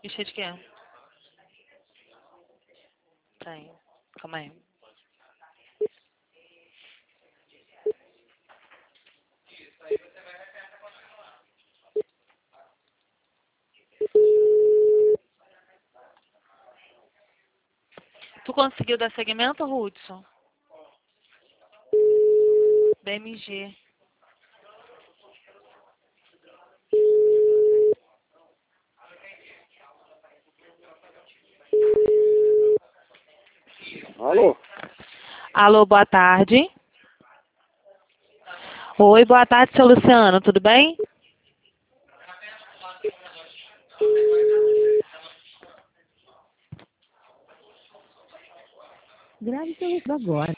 Encher de quê? Peraí. Calma aí. Tu conseguiu dar segmento, Hudson? BMG. Alô? Alô, boa tarde. Oi, boa tarde, seu Luciano, tudo bem? Grave seu agora.